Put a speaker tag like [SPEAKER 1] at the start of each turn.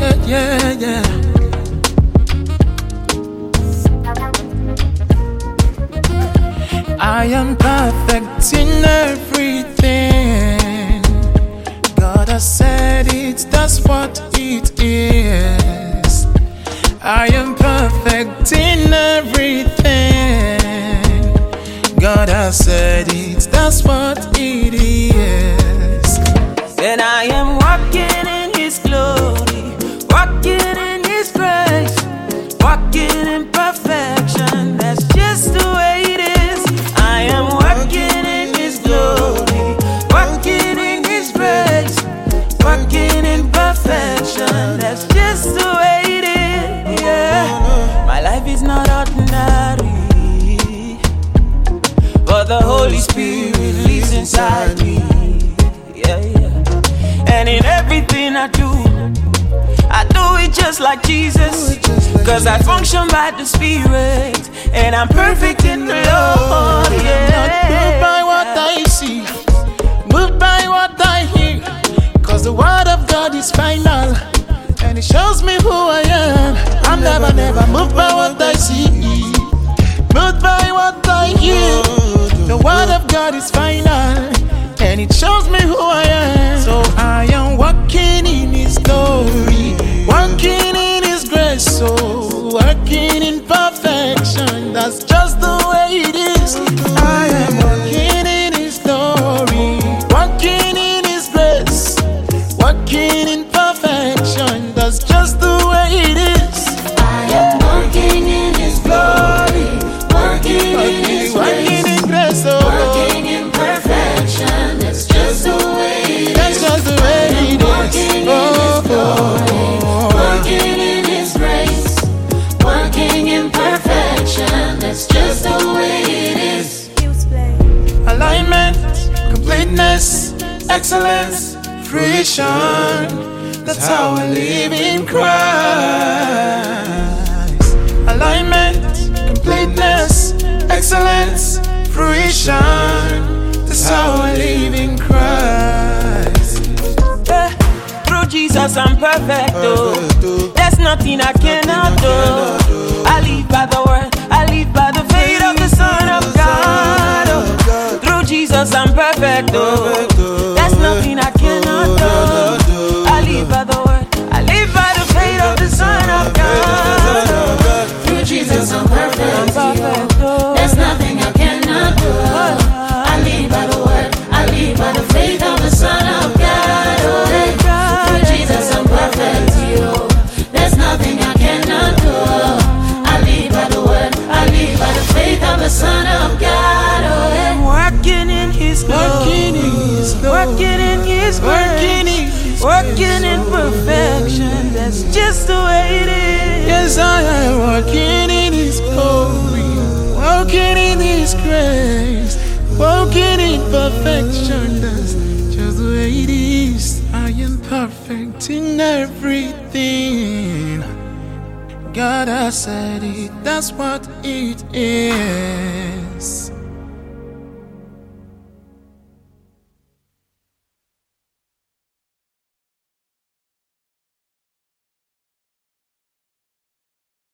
[SPEAKER 1] yeah, yeah. I am perfect in everything. God has said it, that's what it is. I am perfect in everything. God has said it, that's what it is.
[SPEAKER 2] And I am walking in His glory, walking in His grace, walking in perfection. That's just the way it is. I am walking in His glory, walking in His grace, walking in perfection. That's just the way it is. Yeah, my life is not ordinary, but the Holy Spirit lives inside me. Yeah, yeah. And in everything I do it just like Jesus. Cause I function by the Spirit, and I'm perfect in the Lord. Yeah.
[SPEAKER 1] Not moved by what I see, moved by what I hear. Cause the word of God is final, and it shows me who I am. I'm never moved by what I see, moved by what I hear. The word of God is final, and it shows me who I am. So I am walking in His glory, walking in His grace, so walking in perfection. That's just the way it is. I am walking in His glory, walking in His grace, walking in perfection. That's just the way it is.
[SPEAKER 3] I am walking in His glory, working in His grace, working in perfection. That's just the way it is.
[SPEAKER 1] That's just the way it is.
[SPEAKER 3] Working in His glory, working in His grace, working in perfection. That's just the way it is.
[SPEAKER 1] Alignment, completeness, excellence, fruition. That's how I live in Christ. Alignment, completeness, excellence, fruition. That's how I live in Christ.
[SPEAKER 2] Through Jesus I'm perfect, oh. There's nothing I cannot do. I live by the word, I live by the faith of the Son of God, oh. Through Jesus I'm perfect, oh. There's nothing I cannot do. I live by the word, I live by the faith of the Son of God, oh.
[SPEAKER 3] Through Jesus I'm perfect,
[SPEAKER 2] oh.
[SPEAKER 3] there's nothing I cannot do. I live by the word, I live by the faith of the Son of God, oh. Through Jesus I'm perfect, there's nothing I cannot do. I live by the word, I live by the faith of the Son of God, oh.
[SPEAKER 2] Working in His glory, working in His grace, working in perfection. That's just the way it is.
[SPEAKER 1] Yes, I am walking in His glory, walking in His grace, walking in perfection. That's just the way it is. I am perfect in everything. God has said it, that's what it is.